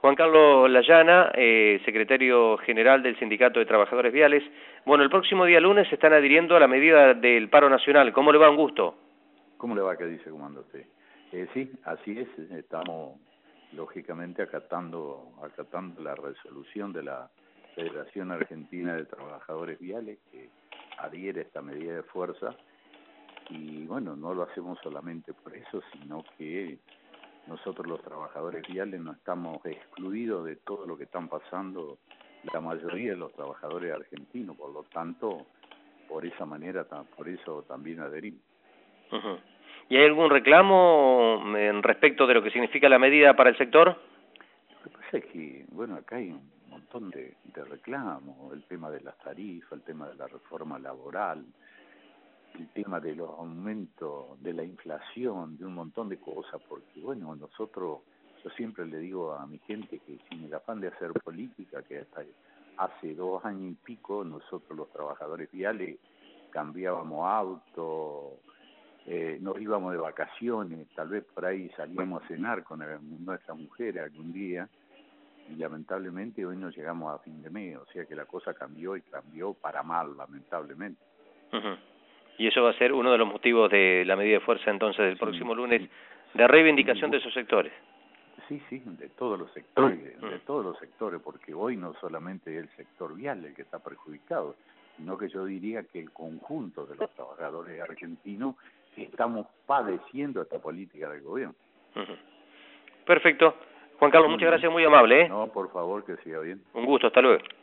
Juan Carlos Layana, secretario general del Sindicato de Trabajadores Viales. Bueno, el próximo día lunes se están adhiriendo a la medida del paro nacional. ¿Cómo le va? Un gusto. ¿Cómo le va? ¿Qué dice, comando usted? Sí, así es. Estamos, lógicamente, acatando la resolución de la Federación Argentina de Trabajadores Viales, que adhiere a esta medida de fuerza. Y, bueno, no lo hacemos solamente por eso, sino que nosotros los trabajadores viales no estamos excluidos de todo lo que están pasando la mayoría de los trabajadores argentinos. Por lo tanto, por esa manera, por eso también adherimos. Uh-huh. ¿Y hay algún reclamo en respecto de lo que significa la medida para el sector? Lo que pasa es que, bueno, acá hay un montón de reclamos, el tema de las tarifas, el tema de la reforma laboral, el tema de los aumentos de la inflación, de un montón de cosas, porque, bueno, yo siempre le digo a mi gente que sin el afán de hacer política, que hasta hace 2 años y pico nosotros los trabajadores viales cambiábamos auto, nos íbamos de vacaciones, tal vez por ahí salíamos a cenar con nuestra mujer algún día, y lamentablemente hoy no llegamos a fin de mes, o sea que la cosa cambió y cambió para mal, lamentablemente. Uh-huh. Y eso va a ser uno de los motivos de la medida de fuerza entonces del próximo lunes, sí, de reivindicación de esos sectores. Sí, de todos los sectores, de todos los sectores, porque hoy no solamente es el sector vial el que está perjudicado, sino que yo diría que el conjunto de los trabajadores argentinos estamos padeciendo esta política del gobierno. Uh-huh. Perfecto. Juan Carlos, muchas gracias, muy amable. No, por favor, que siga bien. Un gusto, hasta luego.